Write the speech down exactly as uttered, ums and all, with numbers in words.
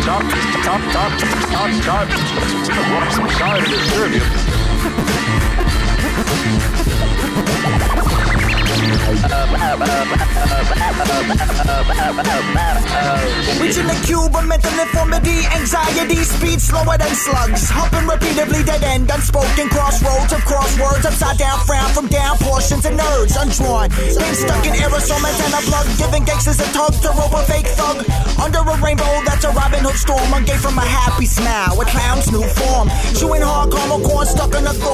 Sorry to disturb you. Reaching the cube of mental informity, anxiety, speed slower than slugs. Humping repeatedly, dead end, unspoken crossroads of crosswords. Upside down, frown from down portions and nerds undrawn. Been stuck in aerosol, antenna plug, giving gangsters a tug to rope a fake thug. Under a rainbow, that's a Robin Hood storm. I gave from a happy smile, a clown's new form. Chewing hard caramel corn stuck in a thought.